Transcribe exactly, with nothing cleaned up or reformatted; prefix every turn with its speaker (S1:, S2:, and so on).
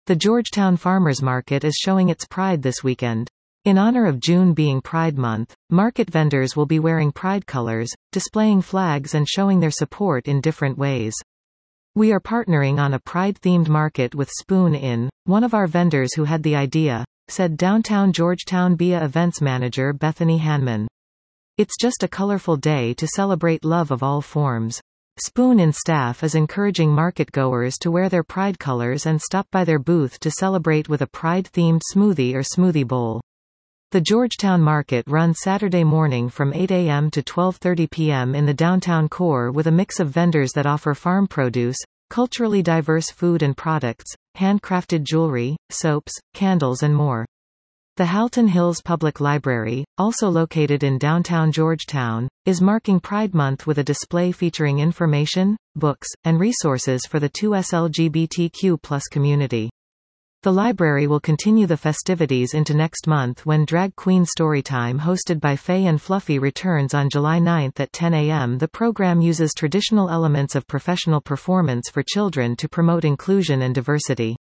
S1: The Georgetown Farmers Market is showing its pride this weekend. In honor of June being Pride Month, market vendors will be wearing pride colors, displaying flags and showing their support in different ways. We are partnering on a pride-themed market with Spoon Inn, one of our vendors who had the idea, said downtown Georgetown B I A events manager Bethany Hanman. It's just a colorful day to celebrate love of all forms. Spoon Inn staff is encouraging market-goers to wear their pride colors and stop by their booth to celebrate with a pride-themed smoothie or smoothie bowl. The Georgetown Market runs Saturday morning from eight a m to twelve thirty p m in the downtown core with a mix of vendors that offer farm produce, culturally diverse food and products, handcrafted jewelry, soaps, candles and more. The Halton Hills Public Library, also located in downtown Georgetown, is marking Pride Month with a display featuring information, books, and resources for the two S L G B T Q plus community. The library will continue the festivities into next month when Drag Queen Storytime hosted by Faye and Fluffy returns on July ninth at ten a m The program uses traditional elements of professional performance for children to promote inclusion and diversity.